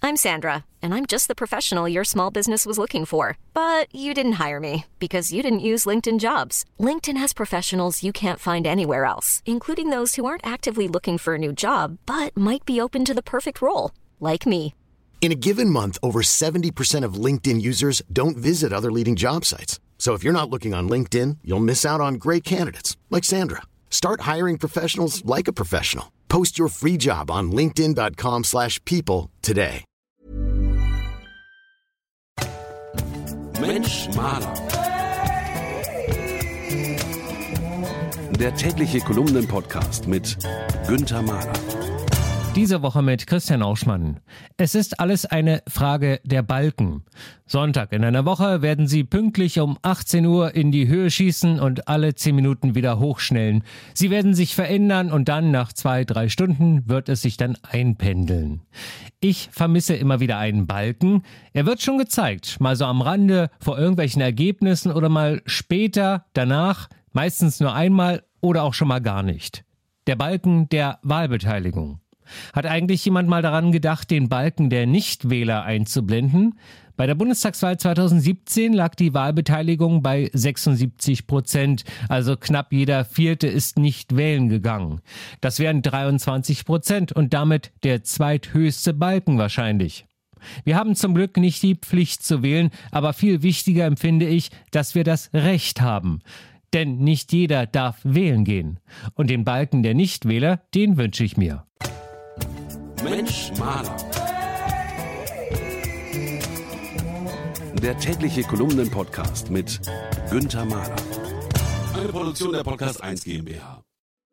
I'm Sandra, and I'm just the professional your small business was looking for. But you didn't hire me because you didn't use LinkedIn Jobs. LinkedIn has professionals you can't find anywhere else, including those who aren't actively looking for a new job, but might be open to the perfect role, like me. In a given month, over 70% of LinkedIn users don't visit other leading job sites. So if you're not looking on LinkedIn, you'll miss out on great candidates like Sandra. Start hiring professionals like a professional. Post your free job on linkedin.com/people today. Mensch Maler. Der tägliche Kolumnen-Podcast mit Günther Mahler. Diese Woche mit Christian Auschmann. Es ist alles eine Frage der Balken. Sonntag in einer Woche werden sie pünktlich um 18 Uhr in die Höhe schießen und alle 10 Minuten wieder hochschnellen. Sie werden sich verändern und dann nach 2-3 Stunden wird es sich dann einpendeln. Ich vermisse immer wieder einen Balken. Er wird schon gezeigt, mal so am Rande vor irgendwelchen Ergebnissen oder mal später, danach, meistens nur einmal oder auch schon mal gar nicht. Der Balken der Wahlbeteiligung. Hat eigentlich jemand mal daran gedacht, den Balken der Nichtwähler einzublenden? Bei der Bundestagswahl 2017 lag die Wahlbeteiligung bei 76%, also knapp jeder Vierte ist nicht wählen gegangen. Das wären 23% und damit der zweithöchste Balken wahrscheinlich. Wir haben zum Glück nicht die Pflicht zu wählen, aber viel wichtiger empfinde ich, dass wir das Recht haben. Denn nicht jeder darf wählen gehen. Und den Balken der Nichtwähler, den wünsche ich mir. Mensch Maler. Der tägliche Kolumnen-Podcast mit Günther Mahler. Eine Produktion der Podcast 1 GmbH.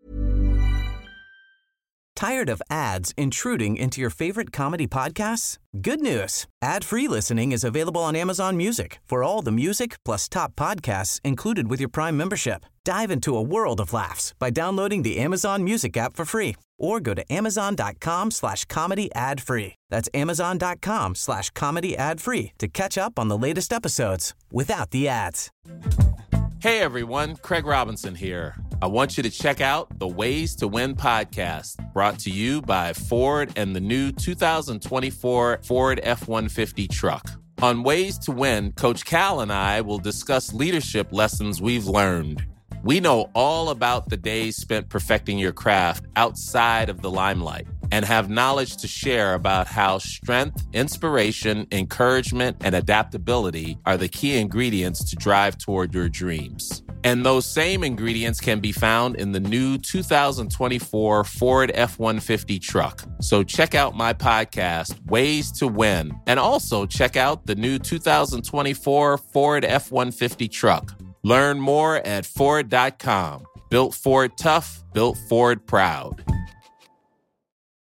Tired of ads intruding into your favorite comedy podcasts? Good news. Ad-free listening is available on Amazon Music for all the music plus top podcasts included with your Prime membership. Dive into a world of laughs by downloading the Amazon Music app for free or go to amazon.com/comedy ad-free. That's amazon.com/comedy ad-free to catch up on the latest episodes without the ads. Hey everyone, Craig Robinson here. I want you to check out the Ways to Win podcast, brought to you by Ford and the new 2024 Ford F-150 truck. On Ways to Win, Coach Cal and I will discuss leadership lessons we've learned. We know all about the days spent perfecting your craft outside of the limelight and have knowledge to share about how strength, inspiration, encouragement, and adaptability are the key ingredients to drive toward your dreams. And those same ingredients can be found in the new 2024 Ford F-150 truck. So check out my podcast, Ways to Win, and also check out the new 2024 Ford F-150 truck. Learn more at Ford.com. Built Ford tough, built Ford proud.